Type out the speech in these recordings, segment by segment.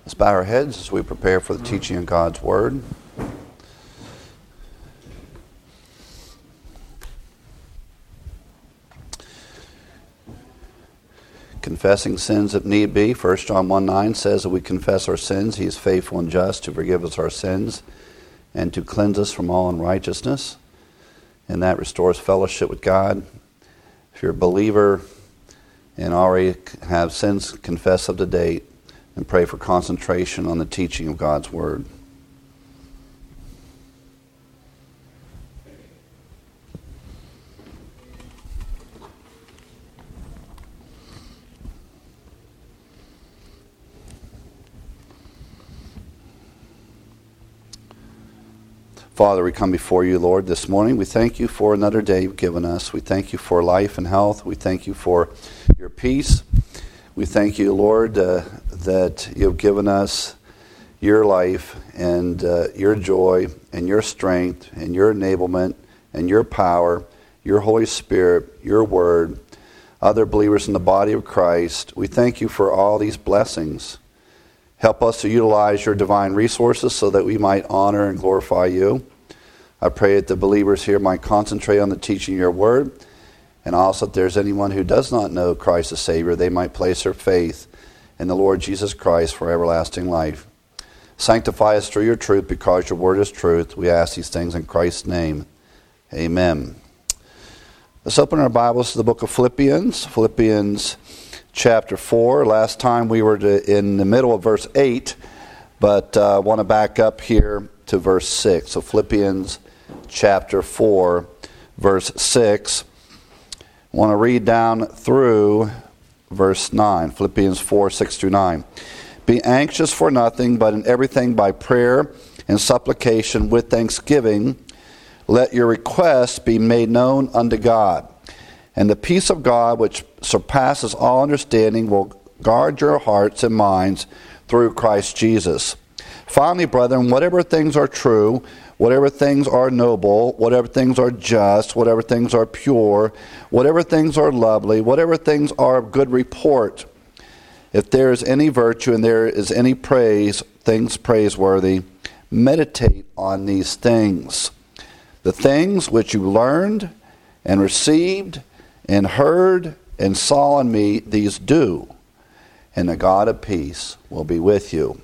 Let's bow our heads as we prepare for the teaching of God's Word. Confessing sins if need be. 1 John 1:9 says that we confess our sins. He is faithful and just to forgive us our sins and to cleanse us from all unrighteousness. And that restores fellowship with God. If you're a believer and already have sins confessed up to date, and pray for concentration on the teaching of God's Word. Father, we come before you, Lord, this morning. We thank you for another day you've given us. We thank you for life and health. We thank you for your peace. We thank you, Lord, that you've given us your life and your joy and your strength and your enablement and your power, your Holy Spirit, your Word, other believers in the body of Christ. We thank you for all these blessings. Help us to utilize your divine resources so that we might honor and glorify you. I pray that the believers here might concentrate on the teaching of your Word. And also, if there's anyone who does not know Christ as Savior, they might place their faith in the Lord Jesus Christ for everlasting life. Sanctify us through your truth, because your word is truth. We ask these things in Christ's name. Amen. Let's open our Bibles to the book of Philippians. Philippians chapter 4. Last time we were in the middle of verse 8, but I want to back up here to verse 6. So Philippians chapter 4, verse 6. I want to read down through verse 9, Philippians 4, 6 through 9. Be anxious for nothing, but in everything by prayer and supplication with thanksgiving, let your requests be made known unto God. And the peace of God, which surpasses all understanding, will guard your hearts and minds through Christ Jesus. Finally, brethren, whatever things are true, whatever things are noble, whatever things are just, whatever things are pure, whatever things are lovely, whatever things are of good report, if there is any virtue and there is any praise, things praiseworthy, meditate on these things. The things which you learned and received and heard and saw in me, these do, and the God of peace will be with you.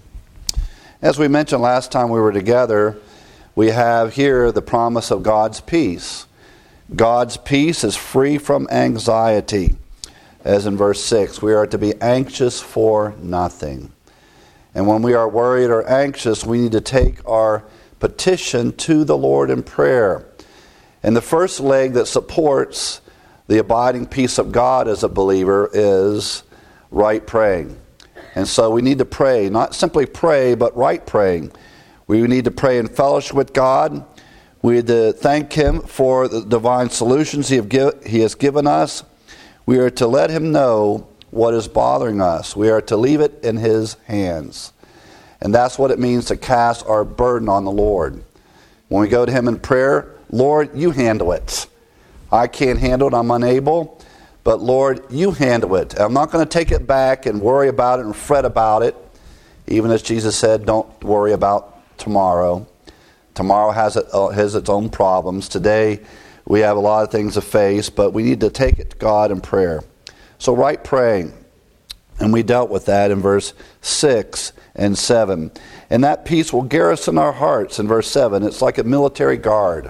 As we mentioned last time we were together, we have here the promise of God's peace. God's peace is free from anxiety. As in verse 6, we are to be anxious for nothing. And when we are worried or anxious, we need to take our petition to the Lord in prayer. And the first leg that supports the abiding peace of God as a believer is right praying. And so we need to pray, not simply pray, but right praying. We need to pray in fellowship with God. We need to thank Him for the divine solutions He has given us. We are to let Him know what is bothering us. We are to leave it in His hands. And that's what it means to cast our burden on the Lord. When we go to Him in prayer, Lord, you handle it. I can't handle it. I'm unable. But Lord, you handle it. I'm not going to take it back and worry about it and fret about it. Even as Jesus said, don't worry about tomorrow. Tomorrow has its own problems. Today, we have a lot of things to face, but we need to take it to God in prayer. So right praying. And we dealt with that in verse 6 and 7. And that peace will garrison our hearts in verse 7. It's like a military guard.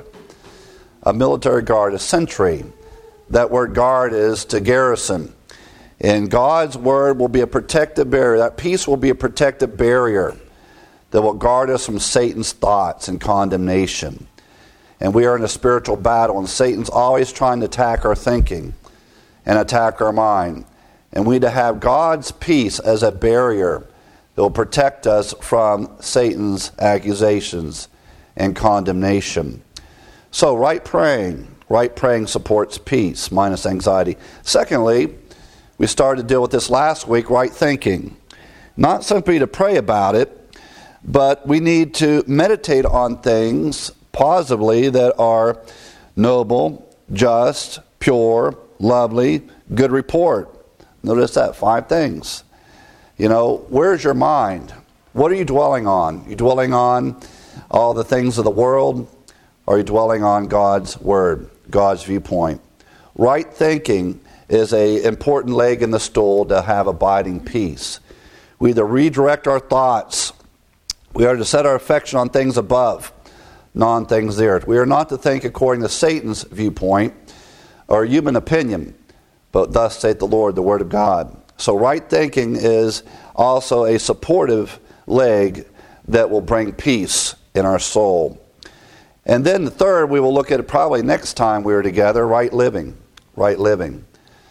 A military guard, a sentry. That word guard is to garrison. And God's word will be a protective barrier. That peace will be a protective barrier that will guard us from Satan's thoughts and condemnation. And we are in a spiritual battle, and Satan's always trying to attack our thinking and attack our mind. And we need to have God's peace as a barrier that will protect us from Satan's accusations and condemnation. So right praying supports peace minus anxiety. Secondly, we started to deal with this last week, right thinking. Not simply to pray about it, but we need to meditate on things positively that are noble, just, pure, lovely, good report. Notice that, 5 things. You know, where's your mind? What are you dwelling on? Are you dwelling on all the things of the world? Or are you dwelling on God's Word, God's viewpoint? Right thinking is an important leg in the stool to have abiding peace. We either redirect our thoughts. We are to set our affection on things above, not on things there. We are not to think according to Satan's viewpoint or human opinion, but thus saith the Lord, the Word of God. So right thinking is also a supportive leg that will bring peace in our soul. And then the third, we will look at it probably next time we are together, right living. Right living.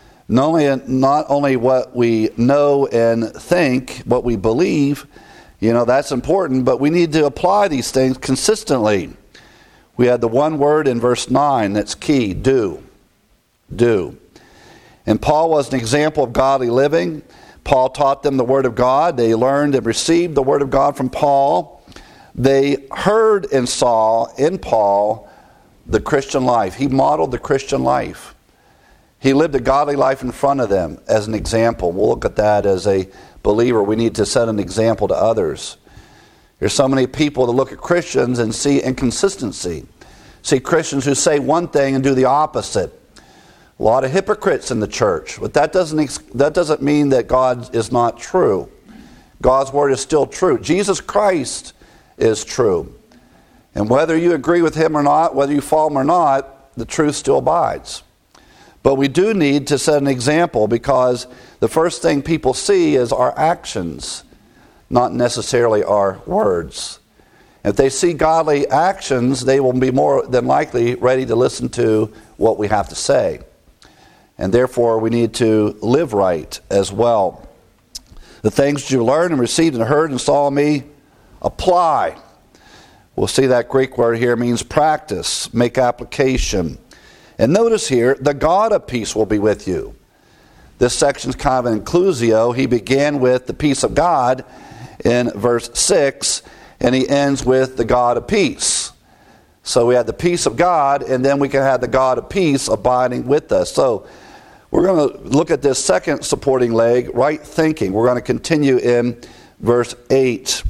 Not only what we know and think, what we believe, that's important, but we need to apply these things consistently. We had the one word in verse 9 that's key, do. Do. And Paul was an example of godly living. Paul taught them the Word of God. They learned and received the Word of God from Paul. They heard and saw in Paul the Christian life. He modeled the Christian life. He lived a godly life in front of them as an example. We'll look at that as a believer. We need to set an example to others. There's so many people that look at Christians and see inconsistency. See Christians who say one thing and do the opposite. A lot of hypocrites in the church. But that doesn't mean that God is not true. God's Word is still true. Jesus Christ is true. And whether you agree with Him or not, whether you follow Him or not, the truth still abides. But we do need to set an example, because the first thing people see is our actions, not necessarily our words. If they see godly actions, they will be more than likely ready to listen to what we have to say. And therefore, we need to live right as well. The things you learned and received and heard and saw in me, apply. We'll see that Greek word here means practice, make application. And notice here, the God of peace will be with you. This section's kind of an inclusio. He began with the peace of God in verse 6, and he ends with the God of peace. So we had the peace of God, and then we can have the God of peace abiding with us. So we're going to look at this second supporting leg, right thinking. We're going to continue in verse 8.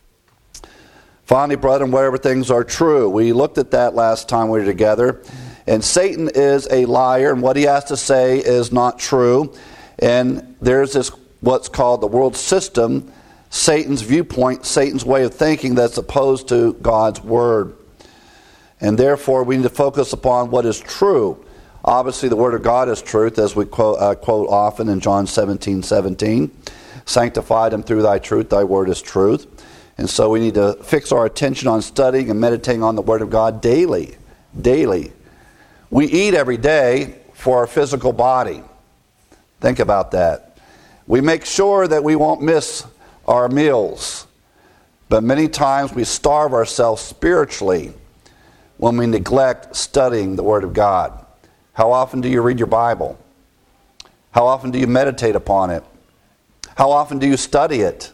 Finally, brethren, whatever things are true. We looked at that last time we were together. And Satan is a liar, and what he has to say is not true. And there's this, what's called the world system, Satan's viewpoint, Satan's way of thinking that's opposed to God's Word. And therefore, we need to focus upon what is true. Obviously, the Word of God is truth, as we quote often in John 17:17. Sanctify them through thy truth, thy word is truth. And so we need to fix our attention on studying and meditating on the Word of God daily. Daily. We eat every day for our physical body. Think about that. We make sure that we won't miss our meals. But many times we starve ourselves spiritually when we neglect studying the Word of God. How often do you read your Bible? How often do you meditate upon it? How often do you study it?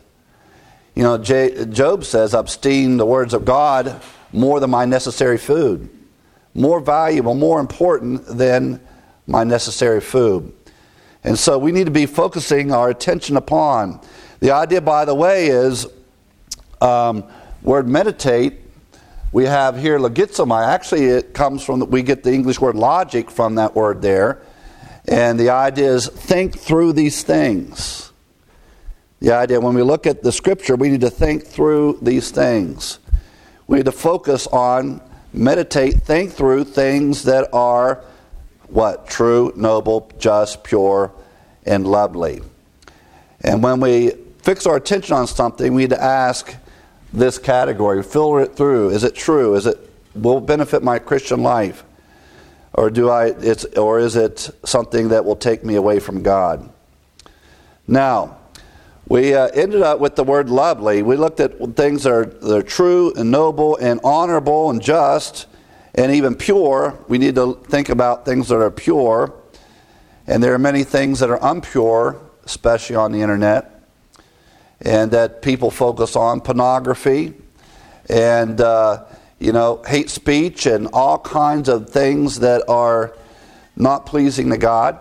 Job says, "Esteem the words of God more than my necessary food." More valuable, more important than my necessary food. And so we need to be focusing our attention upon. The idea, by the way, is word meditate. We have here logizomai. Actually, it comes from, we get the English word logic from that word there. And the idea is think through these things. The idea, when we look at the Scripture, we need to think through these things. We need to focus on, meditate, think through things that are what? True, noble, just, pure, and lovely. And when we fix our attention on something, we need to ask this category, filter it through. Is it true? Will it benefit my Christian life? Or is it something that will take me away from God? Now, we ended up with the word lovely. We looked at things that are true and noble and honorable and just and even pure. We need to think about things that are pure. And there are many things that are impure, especially on the internet, and that people focus on. Pornography and, hate speech and all kinds of things that are not pleasing to God.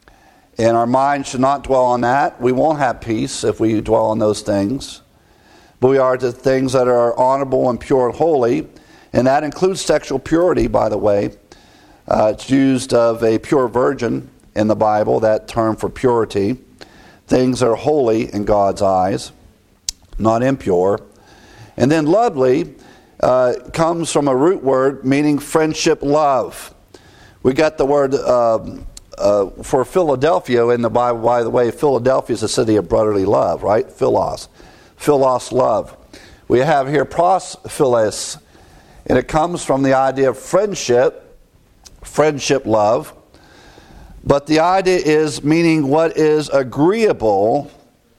And our mind should not dwell on that. We won't have peace if we dwell on those things. but we are to things that are honorable and pure and holy, and that includes sexual purity, by the way. It's used of a pure virgin in the Bible, that term for purity. Things that are holy in God's eyes, not impure. And then lovely comes from a root word meaning friendship, love. We got the word for Philadelphia in the Bible, by the way. Philadelphia is a city of brotherly love, right? Philos, love. We have here prosphilis, and it comes from the idea of friendship, love. But the idea is meaning what is agreeable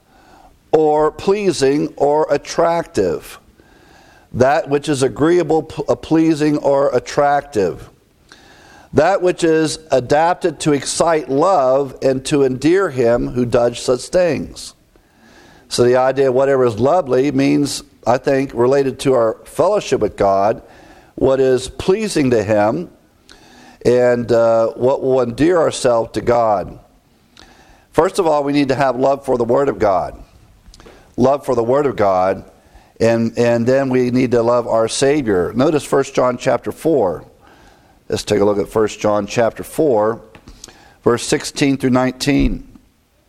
or pleasing or attractive. That which is agreeable, pleasing, or attractive. That which is adapted to excite love and to endear him who does such things. So the idea of whatever is lovely means, I think, related to our fellowship with God, what is pleasing to him, and what will endear ourselves to God. First of all, we need to have love for the Word of God. Love for the Word of God, and then we need to love our Savior. Notice 1 John chapter 4. Let's take a look at 1 John chapter 4, verse 16 through 19.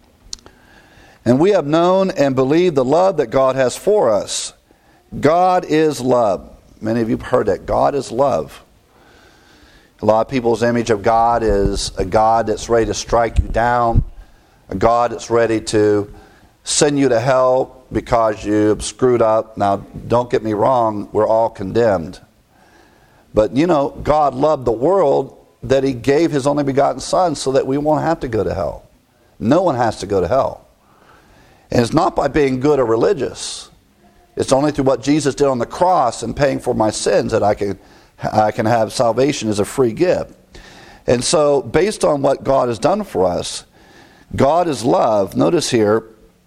And we have known and believed the love that God has for us. God is love. Many of you have heard that. God is love. A lot of people's image of God is a God that's ready to strike you down, a God that's ready to send you to hell because you've screwed up. Now, don't get me wrong, we're all condemned. But, God loved the world that he gave his only begotten Son so that we won't have to go to hell. No one has to go to hell. And it's not by being good or religious. It's only through what Jesus did on the cross and paying for my sins that I can have salvation as a free gift. And so, based on what God has done for us, God is love. Notice here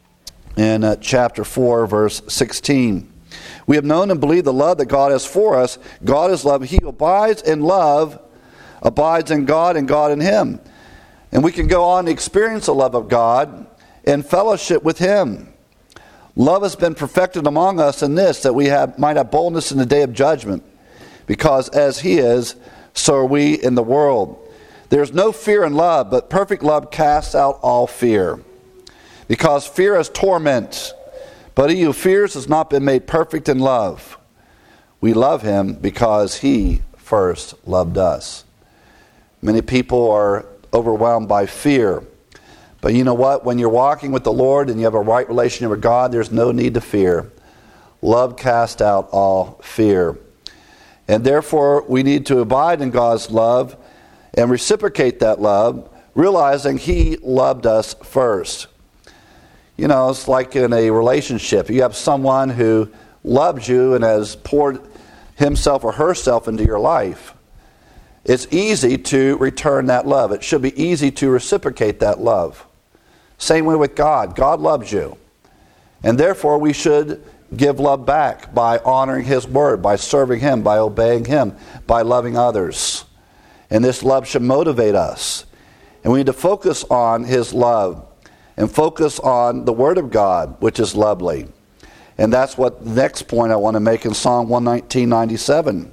in chapter 4, verse 16. We have known and believed the love that God has for us. God is love. He who abides in love abides in God and God in him. And we can go on to experience the love of God in fellowship with him. Love has been perfected among us in this, that we might have boldness in the day of judgment. Because as he is, so are we in the world. There is no fear in love, but perfect love casts out all fear. Because fear is torment, but he who fears has not been made perfect in love. We love him because he first loved us. Many people are overwhelmed by fear. But you know what? When you're walking with the Lord and you have a right relationship with God, there's no need to fear. Love casts out all fear. And therefore, we need to abide in God's love and reciprocate that love, realizing he loved us first. It's like in a relationship. You have someone who loves you and has poured himself or herself into your life. It's easy to return that love. It should be easy to reciprocate that love. Same way with God. God loves you. And therefore, we should give love back by honoring his word, by serving him, by obeying him, by loving others. And this love should motivate us. And we need to focus on his love and focus on the word of God, which is lovely. And that's what the next point I want to make in Psalm 119:97.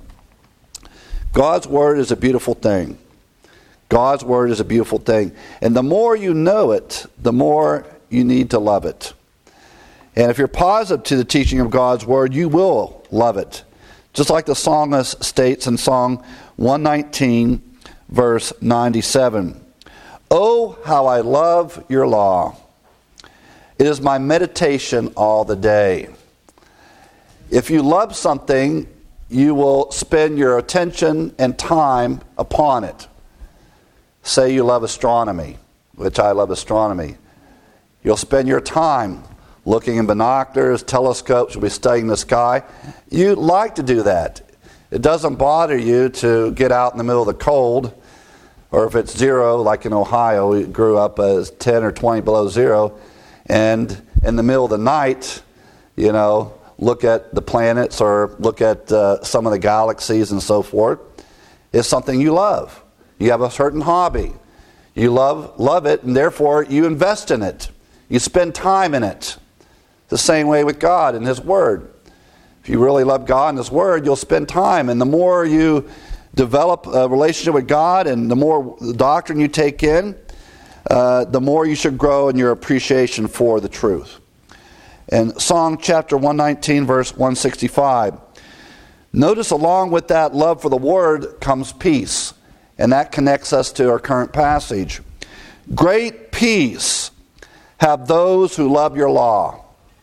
God's word is a beautiful thing. God's word is a beautiful thing. And the more you know it, the more you need to love it. And if you're positive to the teaching of God's word, you will love it. Just like the psalmist states in Psalm 119, verse 97. Oh, how I love your law. It is my meditation all the day. If you love something, you will spend your attention and time upon it. Say you love astronomy, which I love astronomy. You'll spend your time looking in binoculars, telescopes, you'll be studying the sky. You like to do that. It doesn't bother you to get out in the middle of the cold, or if it's zero, like in Ohio, we grew up as 10 or 20 below zero, and in the middle of the night, look at the planets or look at some of the galaxies and so forth. It's something you love. You have a certain hobby. You love it, and therefore you invest in it. You spend time in it. The same way with God and His Word. If you really love God and His Word, you'll spend time. And the more you develop a relationship with God and the more doctrine you take in, the more you should grow in your appreciation for the truth. In Psalm chapter 119, verse 165, notice along with that love for the Word comes peace. And that connects us to our current passage. Great peace have those who love your law.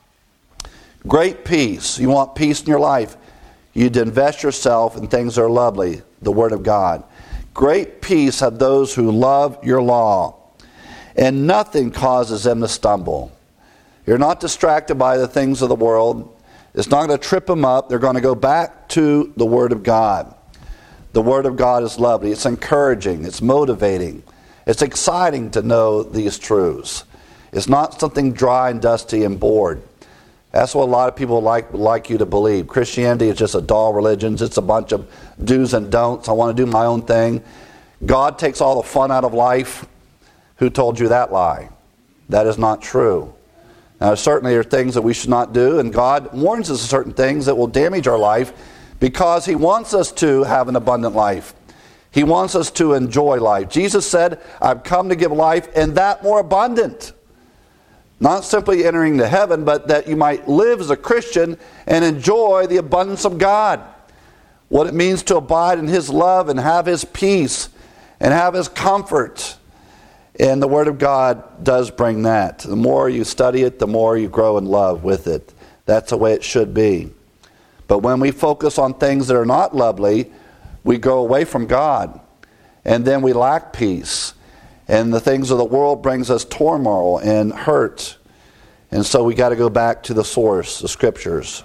Great peace. You want peace in your life? You'd invest yourself in things that are lovely, the Word of God. Great peace have those who love your law, and nothing causes them to stumble. You're not distracted by the things of the world. It's not going to trip them up. They're going to go back to the Word of God. The Word of God is lovely. It's encouraging. It's motivating. It's exciting to know these truths. It's not something dry and dusty and bored. That's what a lot of people like you to believe. Christianity is just a dull religion. It's a bunch of do's and don'ts. I want to do my own thing. God takes all the fun out of life. Who told you that lie? That is not true. Now, certainly there are things that we should not do, and God warns us of certain things that will damage our life because He wants us to have an abundant life. He wants us to enjoy life. Jesus said, I've come to give life and that more abundant. Not simply entering to heaven, but that you might live as a Christian and enjoy the abundance of God. What it means to abide in His love and have His peace and have His comfort. And the Word of God does bring that. The more you study it, the more you grow in love with it. That's the way it should be. But when we focus on things that are not lovely, we go away from God. And then we lack peace. And the things of the world brings us turmoil and hurt. And so we got to go back to the source, the Scriptures.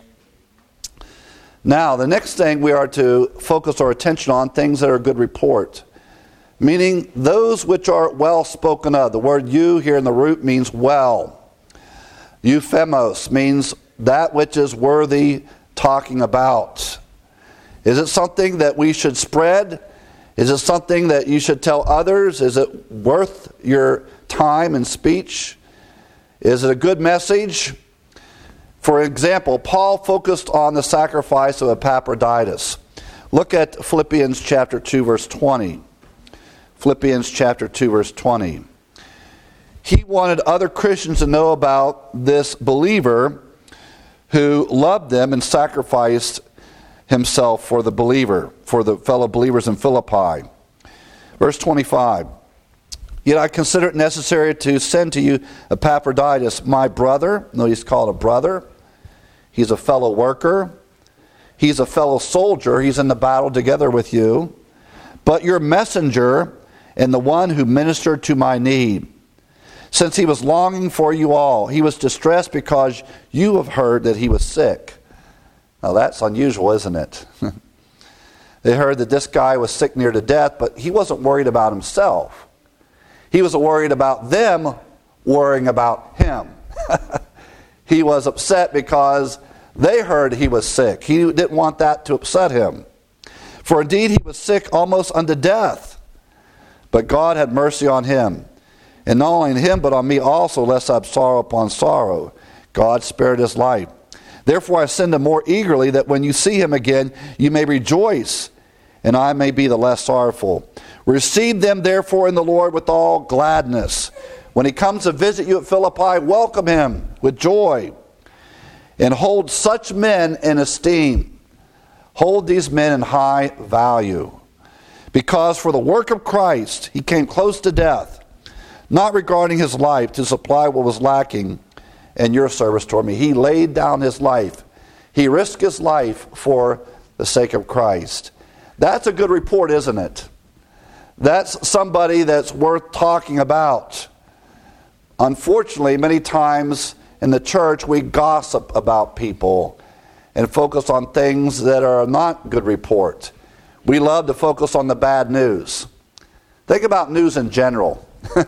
Now, the next thing we are to focus our attention on, things that are good report. Meaning those which are well spoken of. The word "you" here in the root means well. Euphemos means that which is worthy talking about. Is it something that we should spread? Is it something that you should tell others? Is it worth your time and speech? Is it a good message? For example, Paul focused on the sacrifice of Epaphroditus. Look at Philippians chapter 2, verse 20. Philippians chapter 2, verse 20. He wanted other Christians to know about this believer who loved them and sacrificed himself for the believer, for the fellow believers in Philippi. Verse 25. Yet I consider it necessary to send to you Epaphroditus, my brother. No, he's called a brother. He's a fellow worker. He's a fellow soldier. He's in the battle together with you. But your messenger and the one who ministered to my need. Since he was longing for you all, he was distressed because you have heard that he was sick. Now that's unusual, isn't it? They heard that this guy was sick near to death, but he wasn't worried about himself. He was worried about them worrying about him. He was upset because they heard he was sick. He didn't want that to upset him. For indeed he was sick almost unto death. But God had mercy on him. And not only on him, but on me also, lest I have sorrow upon sorrow. God spared his life. Therefore I send him more eagerly, that when you see him again, you may rejoice, and I may be the less sorrowful. Receive them therefore in the Lord with all gladness. When he comes to visit you at Philippi, welcome him with joy. And hold such men in esteem. Hold these men in high value. Because for the work of Christ, he came close to death, not regarding his life to supply what was lacking in your service toward me. He laid down his life. He risked his life for the sake of Christ. That's a good report, isn't it? That's somebody that's worth talking about. Unfortunately, many times in the church, we gossip about people and focus on things that are not good report. We love to focus on the bad news. Think about news in general.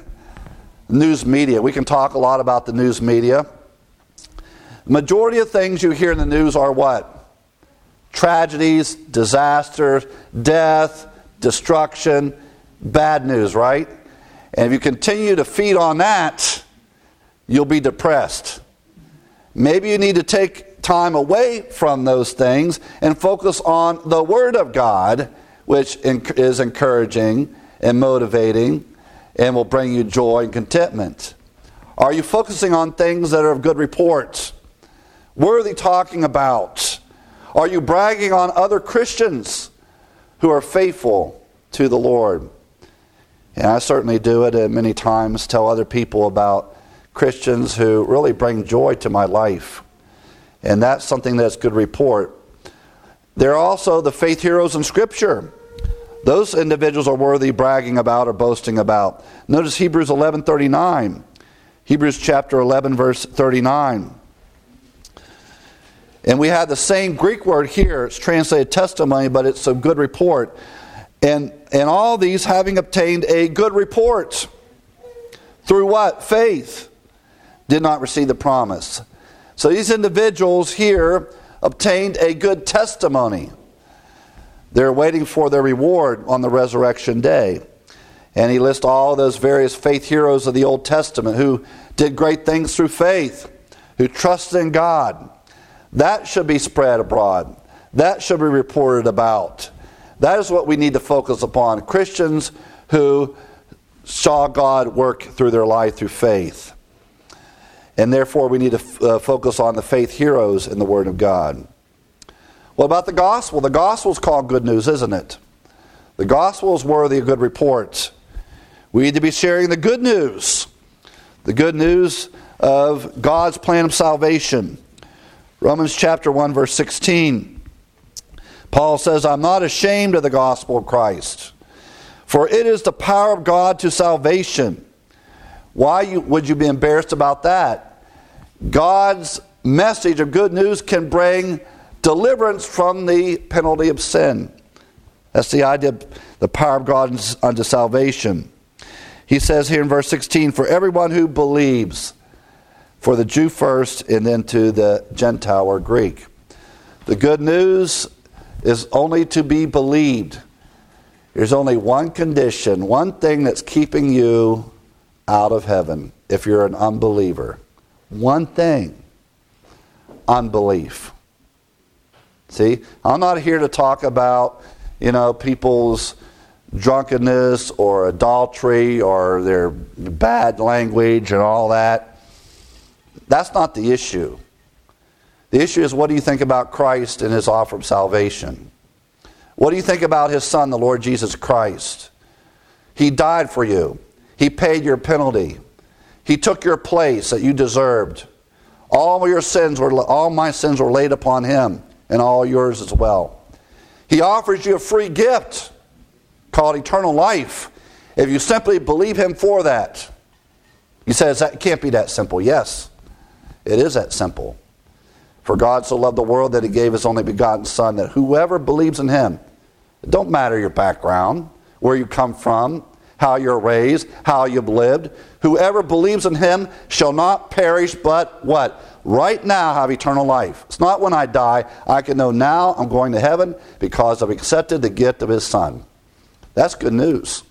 News media. We can talk a lot about the news media. The majority of things you hear in the news are what? Tragedies, disasters, death, destruction, bad news, right? And if you continue to feed on that, you'll be depressed. Maybe you need to take time away from those things and focus on the Word of God, which is encouraging and motivating and will bring you joy and contentment. Are you focusing on things that are of good report, worthy talking about? Are you bragging on other Christians who are faithful to the Lord? And I certainly do it, and many times tell other people about Christians who really bring joy to my life. And that's something that's good report. There are also the faith heroes in Scripture. Those individuals are worthy bragging about or boasting about. Notice Hebrews 11:39. Hebrews chapter 11, verse 39. And we have the same Greek word here. It's translated testimony, but it's a good report. And all these having obtained a good report. Through what? Faith. Did not receive the promise. So these individuals here obtained a good testimony. They're waiting for their reward on the resurrection day. And he lists all those various faith heroes of the Old Testament who did great things through faith, who trusted in God. That should be spread abroad. That should be reported about. That is what we need to focus upon. Christians who saw God work through their life through faith. And therefore we need to focus on the faith heroes in the Word of God. What about the gospel? The gospel is called good news, isn't it? The gospel is worthy of good reports. We need to be sharing the good news. The good news of God's plan of salvation. Romans chapter 1, verse 16. Paul says, I'm not ashamed of the gospel of Christ, for it is the power of God to salvation. Why would you be embarrassed about that? God's message of good news can bring deliverance from the penalty of sin. That's the idea of the power of God unto salvation. He says here in verse 16, for everyone who believes, for the Jew first and then to the Gentile or Greek. The good news is only to be believed. There's only one condition, one thing that's keeping you out of heaven if you're an unbeliever. One thing. Unbelief. See, I'm not here to talk about, people's drunkenness or adultery or their bad language and all that. That's not the issue. The issue is, what do you think about Christ and His offer of salvation? What do you think about His Son, the Lord Jesus Christ? He died for you. He paid your penalty. He took your place that you deserved. All my sins were laid upon Him, and all yours as well. He offers you a free gift called eternal life if you simply believe Him for that. He says that can't be that simple. Yes, it is that simple. For God so loved the world that He gave His only begotten Son, that whoever believes in Him, it don't matter your background, where you come from, how you're raised, how you've lived, whoever believes in Him shall not perish, but what? Right now have eternal life. It's not when I die. I can know now I'm going to heaven because I've accepted the gift of His Son. That's good news.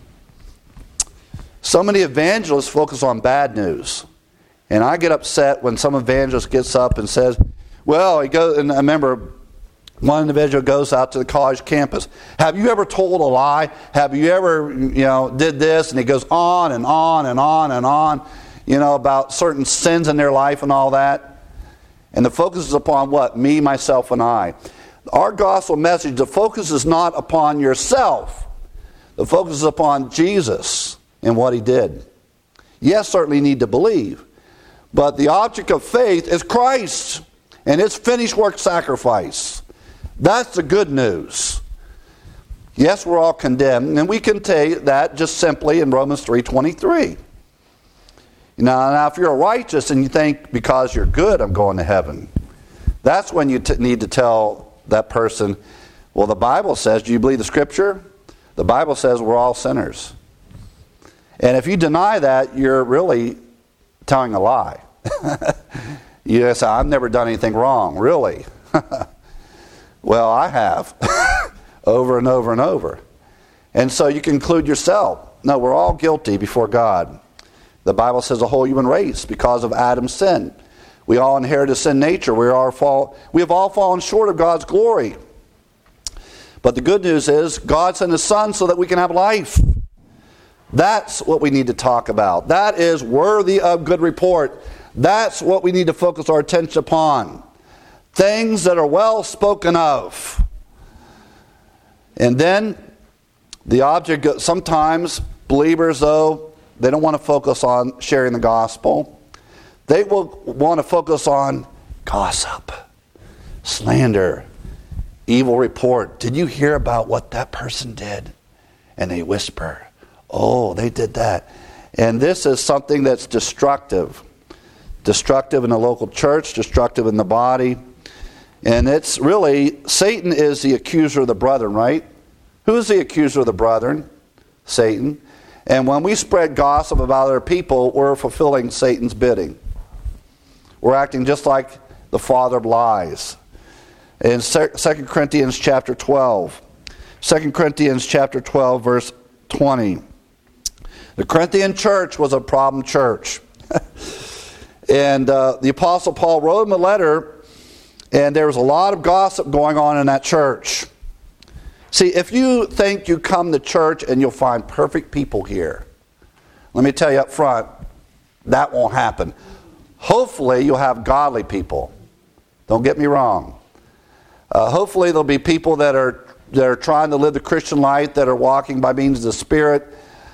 So many evangelists focus on bad news. And I get upset when some evangelist gets up and says, well, he goes, and I remember one individual goes out to the college campus. Have you ever told a lie? Have you ever, did this? And he goes on and on and on and on, about certain sins in their life and all that. And the focus is upon what? Me, myself, and I. Our gospel message, the focus is not upon yourself. The focus is upon Jesus and what He did. Yes, certainly need to believe. But the object of faith is Christ and His finished work sacrifice. That's the good news. Yes, we're all condemned, and we can take that just simply in Romans 3:23. Now, if you're righteous and you think because you're good I'm going to heaven, that's when you need to tell that person, well, the Bible says, do you believe the Scripture? The Bible says we're all sinners. And if you deny that, you're really telling a lie. You say, I've never done anything wrong. Really? Well, I have. Over and over and over. And so you conclude yourself, no, we're all guilty before God. The Bible says the whole human race, because of Adam's sin, We all inherit a sin nature. We have all fallen short of God's glory. But the good news is God sent His Son so that we can have life. That's what we need to talk about. That is worthy of good report. That's what we need to focus our attention upon. Things that are well spoken of. And then the object, sometimes believers, though, they don't want to focus on sharing the gospel. They will want to focus on gossip, slander, evil report. Did you hear about what that person did? And they whisper, oh, they did that. And this is something that's destructive. Destructive in the local church, destructive in the body. And it's really, Satan is the accuser of the brethren, right? Who is the accuser of the brethren? Satan. And when we spread gossip about other people, we're fulfilling Satan's bidding. We're acting just like the father of lies. In 2 Corinthians chapter 12. 2 Corinthians chapter 12, verse 20. The Corinthian church was a problem church. And the Apostle Paul wrote him a letter, and there was a lot of gossip going on in that church. See, if you think you come to church and you'll find perfect people here, let me tell you up front, that won't happen. Hopefully you'll have godly people. Don't get me wrong. Hopefully there'll be people that are trying to live the Christian life, that are walking by means of the Spirit.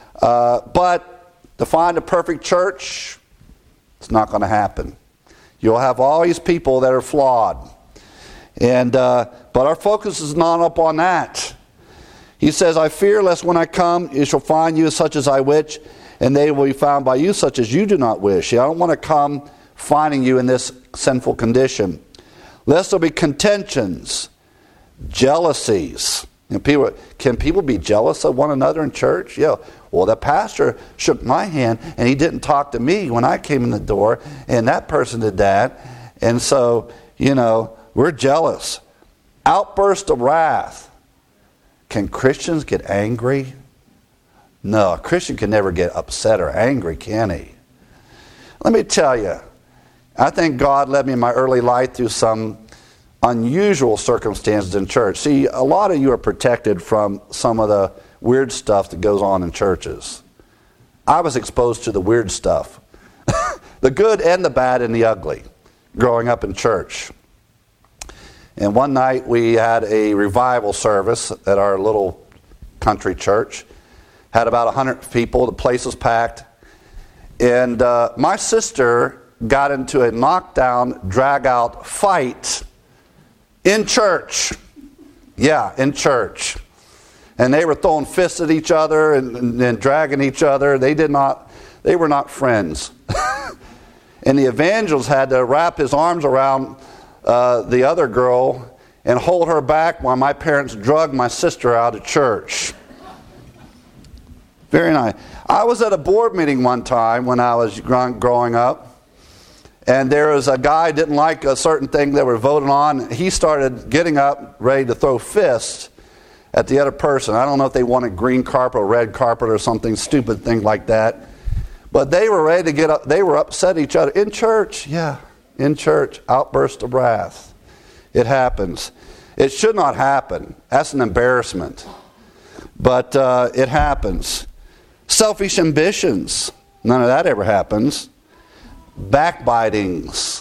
But to find a perfect church, it's not going to happen. You'll have all these people that are flawed. And but our focus is not upon that. He says, I fear lest when I come, you shall find you such as I wish, and they will be found by you such as you do not wish. See, I don't want to come finding you in this sinful condition. Lest there be contentions, jealousies. Can people be jealous of one another in church? Yeah. Well, the pastor shook my hand and he didn't talk to me when I came in the door, and that person did that. And so, we're jealous. Outburst of wrath. Can Christians get angry? No, a Christian can never get upset or angry, can he? Let me tell you, I think God led me in my early life through some unusual circumstances in church. See, a lot of you are protected from some of the weird stuff that goes on in churches. I was exposed to the weird stuff. The good and the bad and the ugly growing up in church. And one night we had a revival service at our little country church. Had about 100 people. The place was packed. And my sister got into a knockdown, drag-out fight in church. Yeah, in church. And they were throwing fists at each other and dragging each other. They were not friends. And the evangelist had to wrap his arms around the other girl and hold her back while my parents drugged my sister out of church. Very nice. I was at a board meeting one time when I was growing up, and there was a guy didn't like a certain thing they were voting on. He started getting up, ready to throw fists at the other person. I don't know if they wanted green carpet or red carpet or something stupid thing like that. But they were ready to get up. They were upset at each other in church. Yeah, in church. Outburst of wrath. It happens. It should not happen. That's an embarrassment. But it happens. Selfish ambitions. None of that ever happens. Backbitings.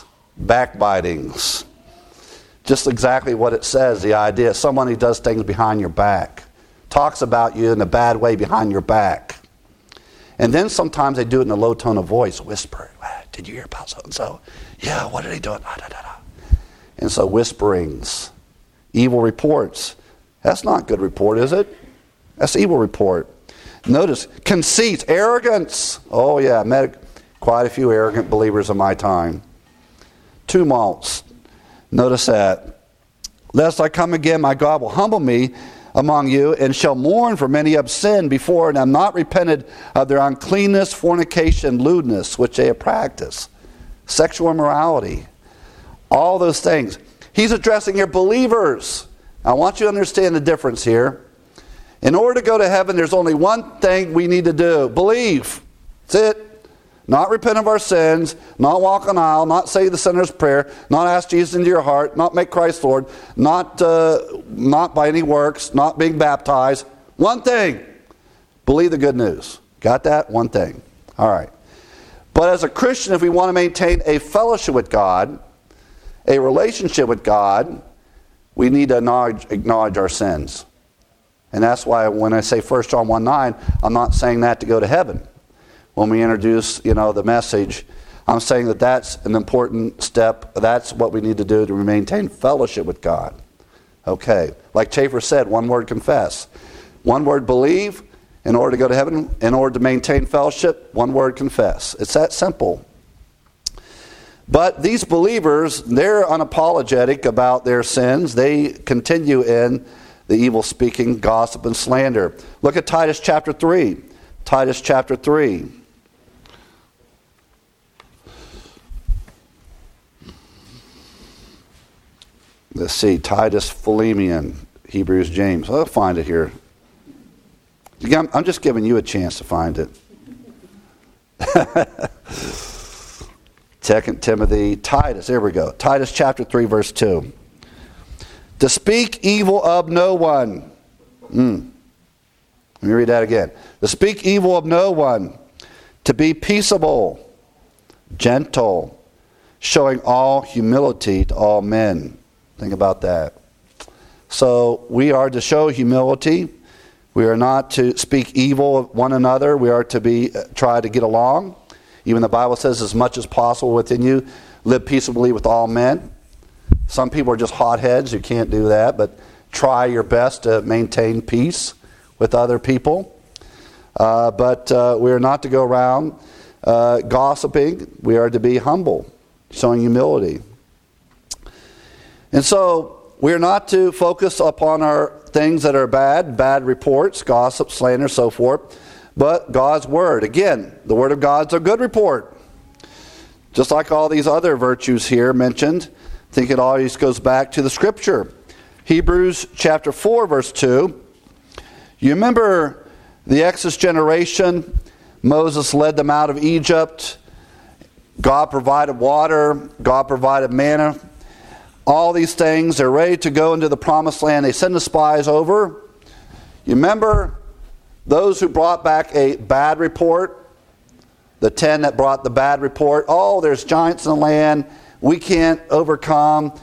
Just exactly what it says, the idea. Someone who does things behind your back. Talks about you in a bad way behind your back. And then sometimes they do it in a low tone of voice, whisper. Did you hear about so-and-so? Yeah, what are they doing? And so whisperings. Evil reports. That's not good report, is it? That's evil report. Notice, conceit, arrogance. Oh yeah, I met quite a few arrogant believers in my time. Tumults. Notice that. Lest I come again, my God will humble me among you, and shall mourn for many have sinned before, and have not repented of their uncleanness, fornication, lewdness, which they have practiced. Sexual immorality. All those things. He's addressing here believers. I want you to understand the difference here. In order to go to heaven, there's only one thing we need to do. Believe. That's it. Not repent of our sins, not walk an aisle, not say the sinner's prayer, not ask Jesus into your heart, not make Christ Lord, not by any works, not being baptized. One thing, believe the good news. Got that? One thing. All right. But as a Christian, if we want to maintain a fellowship with God, a relationship with God, we need to acknowledge our sins. And that's why when I say 1 John 1:9, I'm not saying that to go to heaven. When we introduce, the message, I'm saying that that's an important step. That's what we need to do to maintain fellowship with God. Okay. Like Chafer said, one word, confess. One word, believe. In order to go to heaven, in order to maintain fellowship, one word, confess. It's that simple. But these believers, they're unapologetic about their sins. They continue in the evil speaking, gossip, and slander. Look at Titus chapter 3. Titus chapter 3. Let's see, Titus, Philemon, Hebrews, James. I'll find it here. I'm just giving you a chance to find it. 2 Timothy, Titus, there we go. Titus chapter 3, verse 2. To speak evil of no one. Let me read that again. To speak evil of no one. To be peaceable, gentle, showing all humility to all men. Think about that. So we are to show humility. We are not to speak evil of one another. We are to try to get along. Even the Bible says, as much as possible within you, live peaceably with all men. Some people are just hotheads. You can't do that. But try your best to maintain peace with other people. But we are not to go around gossiping. We are to be humble, showing humility. And so we are not to focus upon our things that are bad reports, gossip, slander, so forth, but God's Word. Again, the Word of God's a good report. Just like all these other virtues here mentioned, I think it always goes back to the Scripture. Hebrews chapter 4, verse 2. You remember the Exodus generation? Moses led them out of Egypt. God provided water. God provided manna. All these things, they're ready to go into the promised land. They send the spies over. You remember those who brought back a bad report? The 10 that brought the bad report. Oh, there's giants in the land. We can't overcome,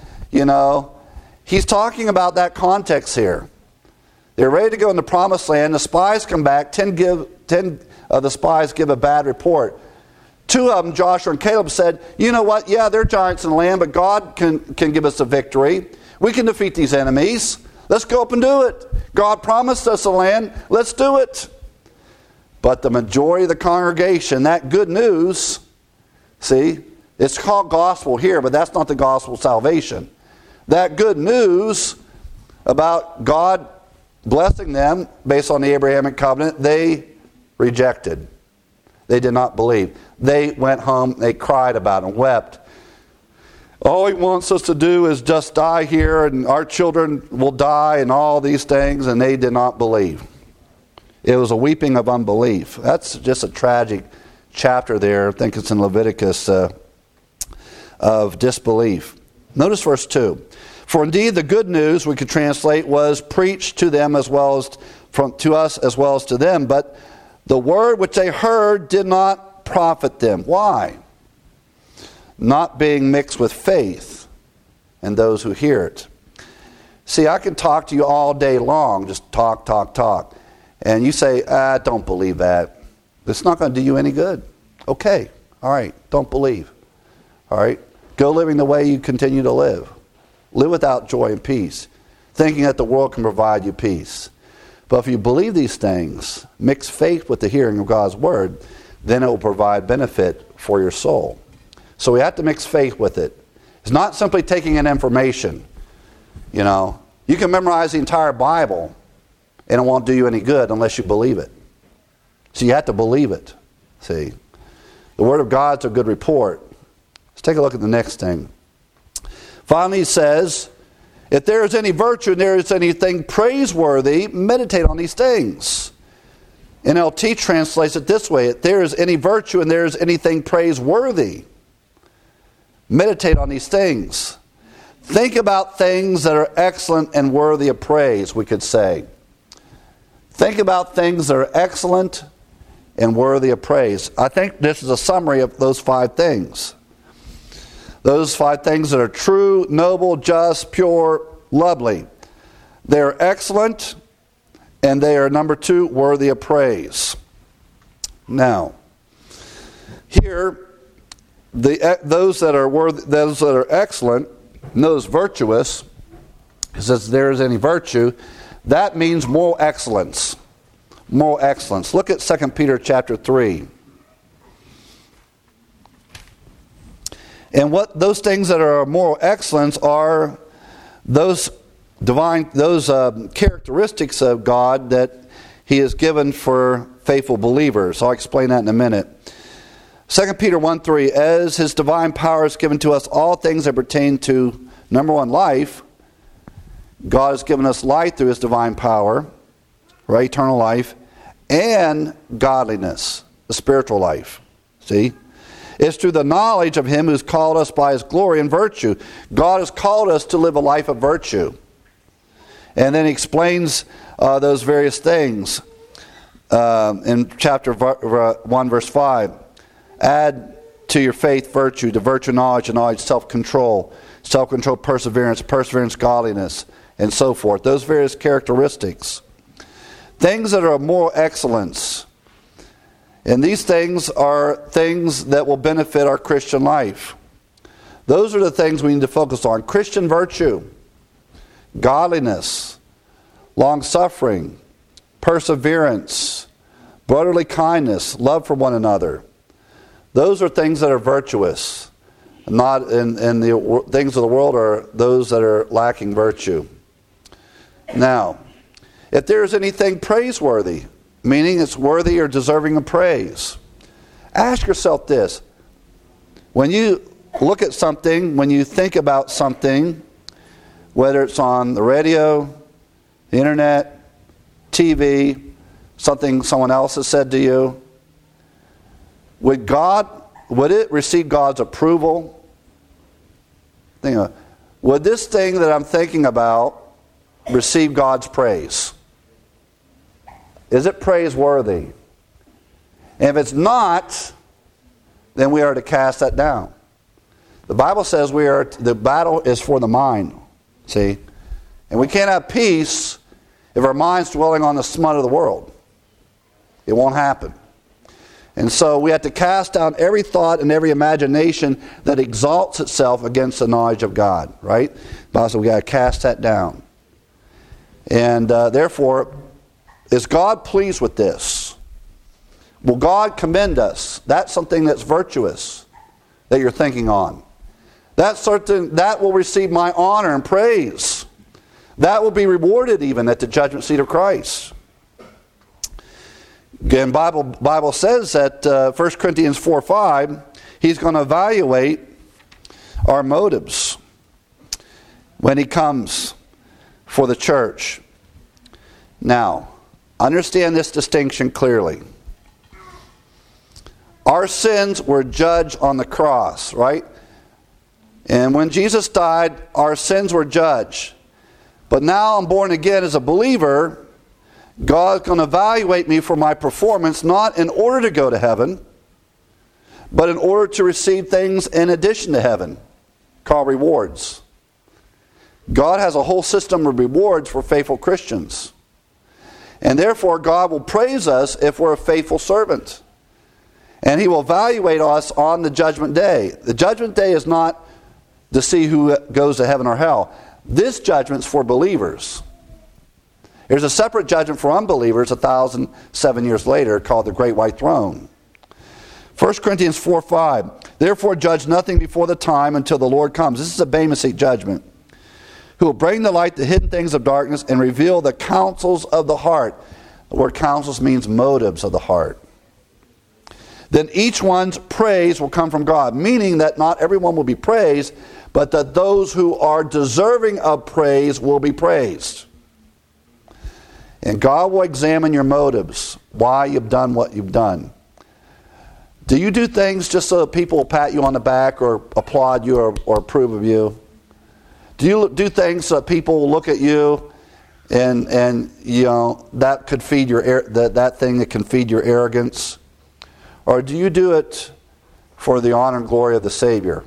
He's talking about that context here. They're ready to go in the promised land. The spies come back. 10 of the spies give a bad report. 2 of them, Joshua and Caleb, said, you know what? Yeah, they're giants in the land, but God can give us a victory. We can defeat these enemies. Let's go up and do it. God promised us a land. Let's do it. But the majority of the congregation, that good news, see, it's called gospel here, but that's not the gospel of salvation. That good news about God blessing them based on the Abrahamic covenant, they rejected. They did not believe. They went home, they cried about it and wept. All he wants us to do is just die here and our children will die and all these things, and they did not believe. It was a weeping of unbelief. That's just a tragic chapter there. I think it's in Leviticus of disbelief. Notice verse 2. For indeed the good news, we could translate, was preached to them as well as to us as well as to them, but the word which they heard did not profit them. Why? Not being mixed with faith in those who hear it. See, I can talk to you all day long, just talk. And you say, don't believe that. It's not going to do you any good. Okay, all right, don't believe. All right, go living the way you continue to live. Live without joy and peace, thinking that the world can provide you peace. But if you believe these things, mix faith with the hearing of God's word, then it will provide benefit for your soul. So we have to mix faith with it. It's not simply taking in information. You can memorize the entire Bible, and it won't do you any good unless you believe it. So you have to believe it. See, the Word of God's a good report. Let's take a look at the next thing. Finally, he says, if there is any virtue and there is anything praiseworthy, meditate on these things. NLT translates it this way: if there is any virtue and there is anything praiseworthy, meditate on these things. Think about things that are excellent and worthy of praise, we could say. Think about things that are excellent and worthy of praise. I think this is a summary of those 5 things. Those 5 things that are true, noble, just, pure, lovely. They are excellent, and they are, number 2, worthy of praise. Now, here, those that are worthy, those that are excellent, those virtuous, it says there is any virtue, that means moral excellence. Moral excellence. Look at 2 Peter chapter 3. And what those things that are moral excellence are those characteristics of God that He has given for faithful believers. I'll explain that in a minute. 2 Peter 1:3, as His divine power has given to us all things that pertain to, number 1, life. God has given us life through His divine power, right? Eternal life, and godliness, the spiritual life. See? It's through the knowledge of Him who's called us by His glory and virtue. God has called us to live a life of virtue. And then He explains those various things in chapter 1, verse 5. Add to your faith virtue, to virtue knowledge, and knowledge self-control. Self-control, perseverance, perseverance, godliness, and so forth. Those various characteristics. Things that are of moral excellence. And these things are things that will benefit our Christian life. Those are the things we need to focus on. Christian virtue, godliness, long-suffering, perseverance, brotherly kindness, love for one another. Those are things that are virtuous. Not in the things of the world are those that are lacking virtue. Now, if there is anything praiseworthy, meaning it's worthy or deserving of praise, ask yourself this. When you look at something, when you think about something, whether it's on the radio, the internet, TV, something someone else has said to you, would it receive God's approval? Think of it. Would this thing that I'm thinking about receive God's praise? Is it praiseworthy? And if it's not, then we are to cast that down. The Bible says the battle is for the mind. See? And we can't have peace if our mind's dwelling on the smut of the world. It won't happen. And so we have to cast down every thought and every imagination that exalts itself against the knowledge of God. Right? So we got to cast that down. And therefore, is God pleased with this? Will God commend us? That's something that's virtuous that you're thinking on. That will receive my honor and praise. That will be rewarded even at the judgment seat of Christ. Again, Bible says that 1 Corinthians 4:5, He's going to evaluate our motives when He comes for the church. Now, understand this distinction clearly. Our sins were judged on the cross, right? And when Jesus died, our sins were judged. But now I'm born again as a believer. God's going to evaluate me for my performance, not in order to go to heaven, but in order to receive things in addition to heaven, called rewards. God has a whole system of rewards for faithful Christians. And therefore, God will praise us if we're a faithful servant. And He will evaluate us on the judgment day. The judgment day is not to see who goes to heaven or hell. This judgment's for believers. There's a separate judgment for unbelievers 1,007 years later called the Great White Throne. 1 Corinthians 4:5. Therefore judge nothing before the time until the Lord comes. This is a Bema Seat judgment. Who will bring to light the hidden things of darkness and reveal the counsels of the heart. The word counsels means motives of the heart. Then each one's praise will come from God. Meaning that not everyone will be praised, but that those who are deserving of praise will be praised. And God will examine your motives, why you've done what you've done. Do you do things just so that people will pat you on the back or applaud you or approve of you? Do you do things so that people will look at you and you know that could feed your that thing that can feed your arrogance? Or do you do it for the honor and glory of the Savior?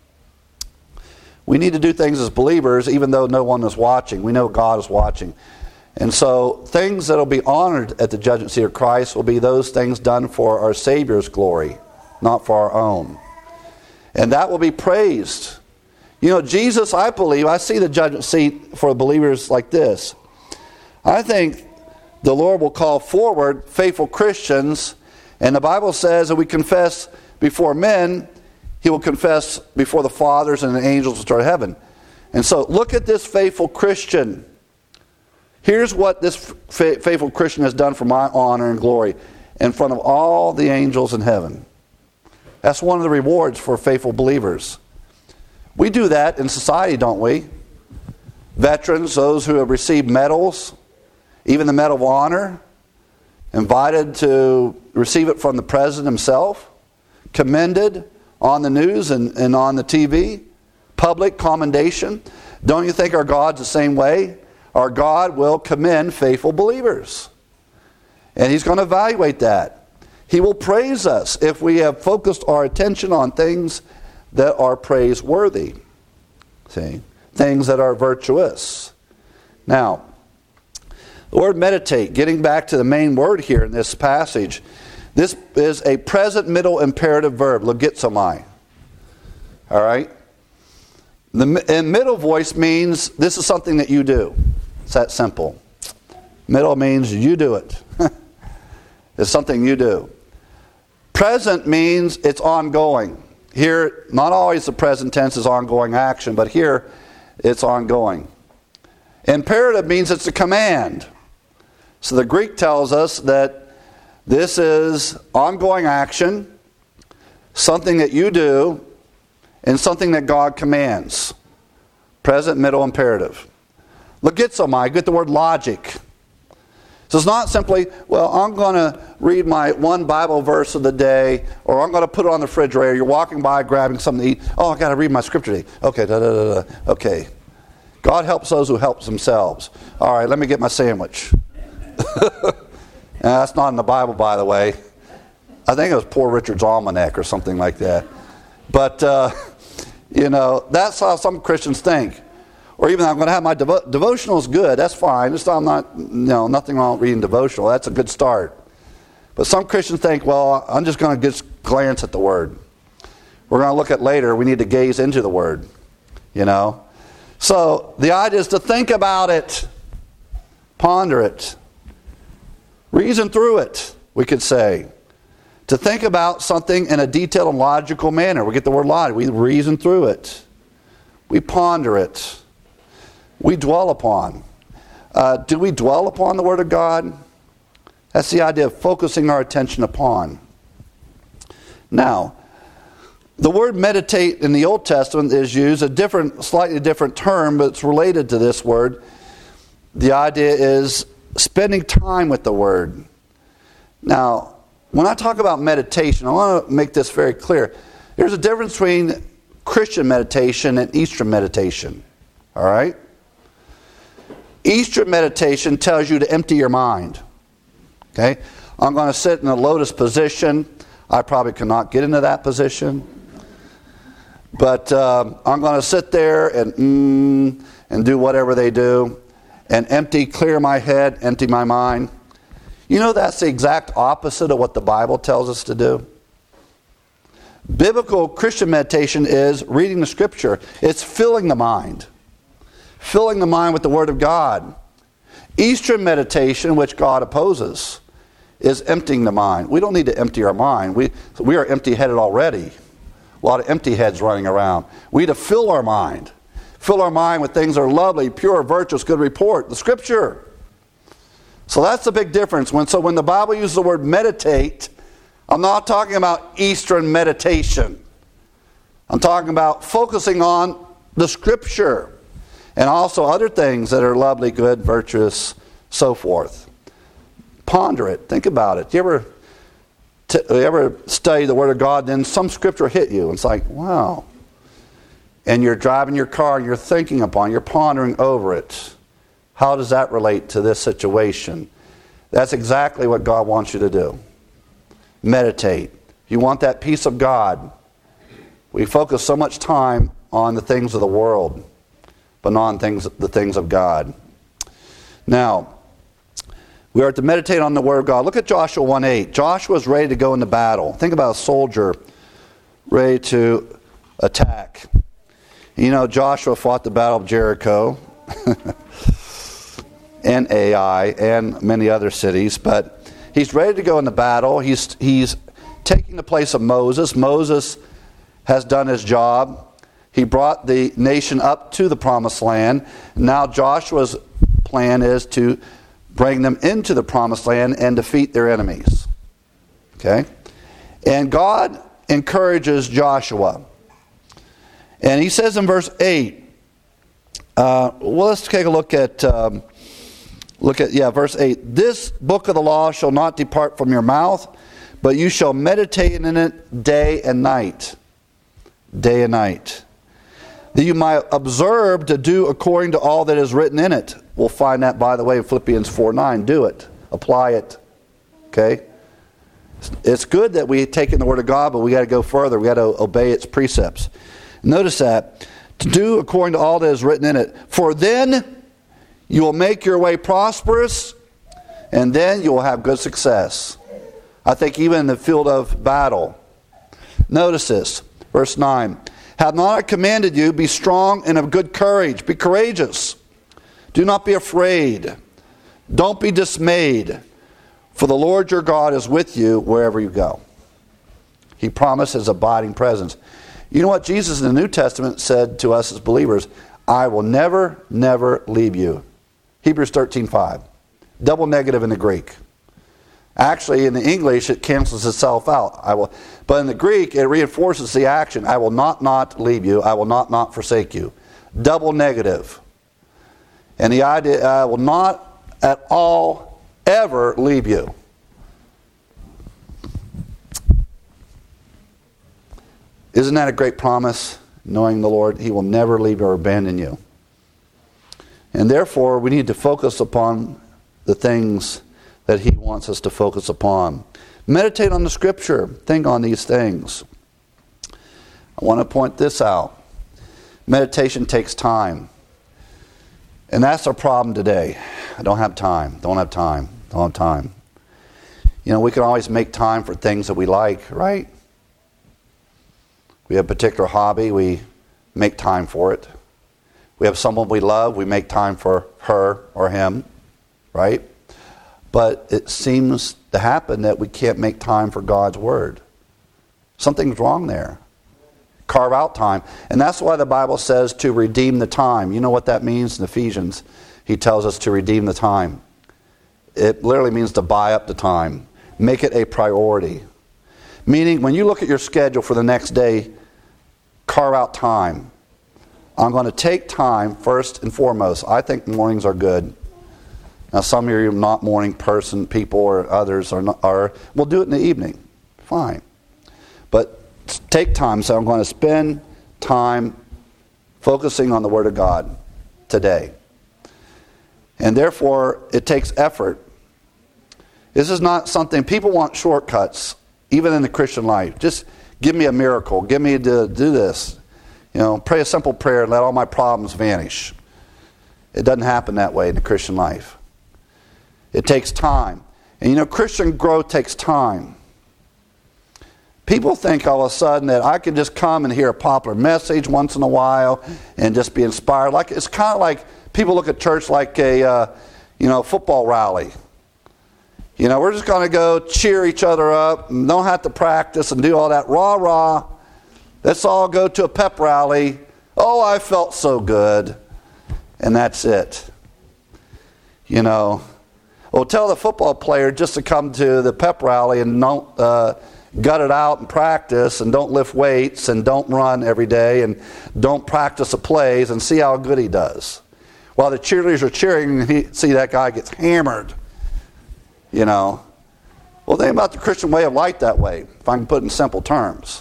We need to do things as believers even though no one is watching. We know God is watching. And so things that will be honored at the judgment seat of Christ will be those things done for our Savior's glory, not for our own. And that will be praised. You know, Jesus, I believe, I see the judgment seat for believers like this. I think the Lord will call forward faithful Christians, and the Bible says that we confess before men, He will confess before the fathers and the angels which are in heaven. And so look at this faithful Christian. Here's what this faithful Christian has done for my honor and glory in front of all the angels in heaven. That's one of the rewards for faithful believers. We do that in society, don't we? Veterans, those who have received medals, even the Medal of Honor, invited to receive it from the President himself, commended on the news and on the TV, public commendation. Don't you think our God's the same way? Our God will commend faithful believers. And He's going to evaluate that. He will praise us if we have focused our attention on things that are praiseworthy. See? Things that are virtuous. Now, the word meditate, getting back to the main word here in this passage, this is a present middle imperative verb, logizomai. All right? The middle voice means this is something that you do. It's that simple. Middle means you do it. It's something you do. Present means it's ongoing. Here, not always the present tense is ongoing action, but here it's ongoing. Imperative means it's a command. So the Greek tells us that this is ongoing action, something that you do, and something that God commands. Present, middle, imperative. Logizomai, get the word logic. So it's not simply, well, I'm going to read my one Bible verse of the day, or I'm going to put it on the refrigerator. You're walking by, grabbing something to eat. Oh, I've got to read my scripture today. Okay, okay. God helps those who help themselves. All right, let me get my sandwich. That's not in the Bible, by the way. I think it was Poor Richard's Almanac or something like that. But, you know, that's how some Christians think. Or even I'm going to have my devotional is good. That's fine. I'm not, nothing wrong with reading devotional. That's a good start. But some Christians think, well, I'm just going to just glance at the Word. We're going to look at later. We need to gaze into the Word. You know. So the idea is to think about it, ponder it, reason through it. We could say to think about something in a detailed and logical manner. We get the word logic. We reason through it. We ponder it. We dwell upon. Do we dwell upon the Word of God? That's the idea of focusing our attention upon. Now, the word meditate in the Old Testament is used, slightly different term, but it's related to this word. The idea is spending time with the Word. Now, when I talk about meditation, I want to make this very clear. There's a difference between Christian meditation and Eastern meditation. All right? Eastern meditation tells you to empty your mind. Okay? I'm going to sit in a lotus position. I probably cannot get into that position. But I'm going to sit there and do whatever they do and clear my head, empty my mind. You know, that's the exact opposite of what the Bible tells us to do. Biblical Christian meditation is reading the Scripture. It's filling the mind. Filling the mind with the Word of God. Eastern meditation, which God opposes, is emptying the mind. We don't need to empty our mind. We are empty-headed already. A lot of empty heads running around. We need to fill our mind. Fill our mind with things that are lovely, pure, virtuous, good report. The Scripture. So that's the big difference. When the Bible uses the word meditate, I'm not talking about Eastern meditation. I'm talking about focusing on the Scripture. And also other things that are lovely, good, virtuous, so forth. Ponder it. Think about it. You ever study the Word of God, then some scripture hit you. It's like, wow. And you're driving your car and you're thinking upon it, you're pondering over it. How does that relate to this situation? That's exactly what God wants you to do. Meditate. You want that peace of God. We focus so much time on the things of the world, but not on the things of God. Now, we are to meditate on the Word of God. Look at Joshua 1:8. Joshua is ready to go into battle. Think about a soldier ready to attack. You know, Joshua fought the Battle of Jericho and Ai and many other cities, but he's ready to go into battle. He's taking the place of Moses. Moses has done his job. He brought the nation up to the promised land. Now Joshua's plan is to bring them into the promised land and defeat their enemies. Okay? And God encourages Joshua. And he says in verse 8, let's take a look at verse 8. This book of the law shall not depart from your mouth, but you shall meditate in it day and night. Day and night. That you might observe to do according to all that is written in it. We'll find that, by the way, in Philippians 4:9. Do it. Apply it. Okay? It's good that we take in the Word of God, but we got to go further. We got to obey its precepts. Notice that. To do according to all that is written in it. For then you will make your way prosperous, and then you will have good success. I think even in the field of battle. Notice this. Verse 9. Have not I commanded you, be strong and of good courage. Be courageous. Do not be afraid. Don't be dismayed. For the Lord your God is with you wherever you go. He promises abiding presence. You know what Jesus in the New Testament said to us as believers? I will never, never leave you. Hebrews 13:5. Double negative in the Greek. Actually, in the English, it cancels itself out. But in the Greek, it reinforces the action. I will not leave you. I will not forsake you. Double negative. And the idea, I will not at all ever leave you. Isn't that a great promise? Knowing the Lord, He will never leave or abandon you. And therefore, we need to focus upon the things that He wants us to focus upon. Meditate on the Scripture. Think on these things. I want to point this out. Meditation takes time. And that's our problem today. I don't have time. Don't have time. Don't have time. You know, we can always make time for things that we like, right? We have a particular hobby. We make time for it. We have someone we love. We make time for her or him, right? But it seems to happen that we can't make time for God's Word. Something's wrong there. Carve out time. And that's why the Bible says to redeem the time. You know what that means in Ephesians? He tells us to redeem the time. It literally means to buy up the time. Make it a priority. Meaning, when you look at your schedule for the next day, carve out time. I'm going to take time first and foremost. I think mornings are good. Now, some of you are not morning people, or others we'll do it in the evening. Fine. But take time. So I'm going to spend time focusing on the Word of God today. And therefore, it takes effort. This is not something, people want shortcuts, even in the Christian life. Just give me a miracle. Give me to do this. You know, pray a simple prayer and let all my problems vanish. It doesn't happen that way in the Christian life. It takes time. And you know, Christian growth takes time. People think all of a sudden that I can just come and hear a popular message once in a while and just be inspired. Like, it's kind of like people look at church like a football rally. You know, we're just going to go cheer each other up and don't have to practice and do all that rah-rah. Let's all go to a pep rally. Oh, I felt so good. And that's it. You know, well, tell the football player just to come to the pep rally and don't gut it out and practice and don't lift weights and don't run every day and don't practice the plays and see how good he does. While the cheerleaders are cheering, and see that guy gets hammered. You know. Well, think about the Christian way of life that way, if I can put it in simple terms.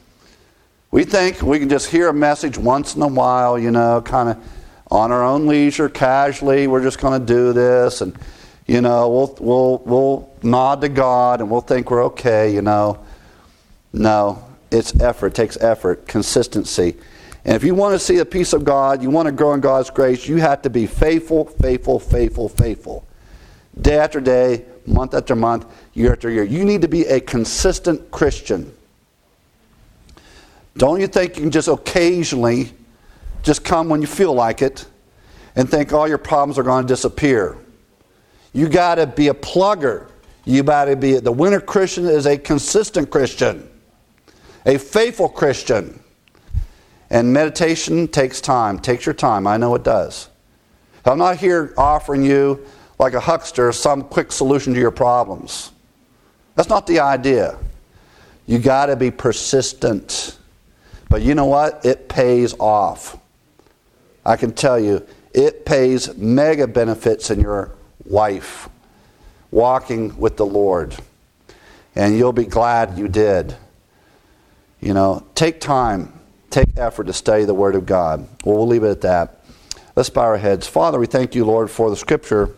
We think we can just hear a message once in a while, you know, kind of on our own leisure, casually. We're just going to do this, and you know, we'll nod to God, and we'll think we're okay, you know. No, it's effort. It takes effort, consistency. And if you want to see the peace of God, you want to grow in God's grace, you have to be faithful, faithful, faithful, faithful. Day after day, month after month, year after year. You need to be a consistent Christian. Don't you think you can just occasionally just come when you feel like it and think all your problems are going to disappear? You got to be a plugger. You got to be, the winter Christian is a consistent Christian, a faithful Christian. And meditation takes time, takes your time. I know it does. I'm not here offering you, like a huckster, some quick solution to your problems. That's not the idea. You got to be persistent. But you know what? It pays off. I can tell you, it pays mega benefits in your life, walking with the Lord. And you'll be glad you did. You know, take time, take effort to study the Word of God. Well, we'll leave it at that. Let's bow our heads. Father, we thank you, Lord, for the Scripture.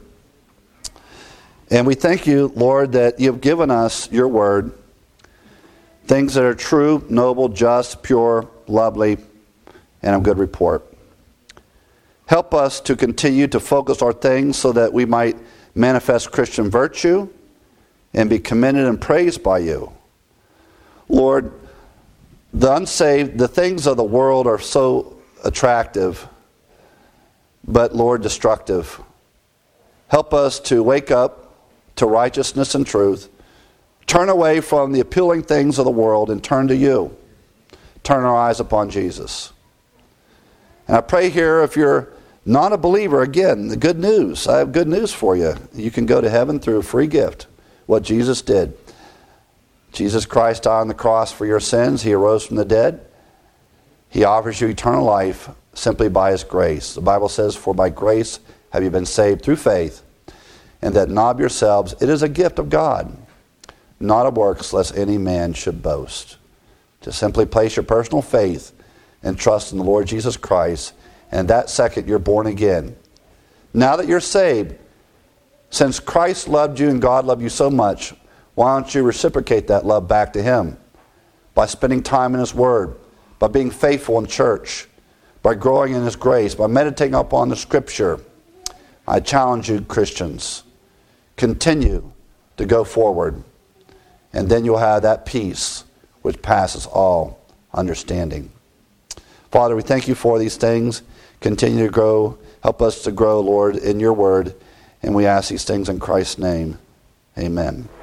And we thank you, Lord, that you've given us your Word, things that are true, noble, just, pure, lovely, and of good report. Help us to continue to focus our things so that we might manifest Christian virtue and be commended and praised by you. Lord, the unsaved, the things of the world are so attractive, but, Lord, destructive. Help us to wake up to righteousness and truth, turn away from the appealing things of the world and turn to you. Turn our eyes upon Jesus. And I pray here, if you're not a believer, again, the good news. I have good news for you. You can go to heaven through a free gift, what Jesus did. Jesus Christ died on the cross for your sins. He arose from the dead. He offers you eternal life simply by His grace. The Bible says, for by grace have you been saved through faith, and that not of yourselves, it is a gift of God, not of works, lest any man should boast. To simply place your personal faith and trust in the Lord Jesus Christ, and that second you're born again. Now that you're saved, since Christ loved you and God loved you so much, why don't you reciprocate that love back to Him? By spending time in His Word, by being faithful in church, by growing in His grace, by meditating upon the Scripture. I challenge you, Christians, continue to go forward, and then you'll have that peace which passes all understanding. Father, we thank you for these things. Continue to grow. Help us to grow, Lord, in your word. And we ask these things in Christ's name. Amen.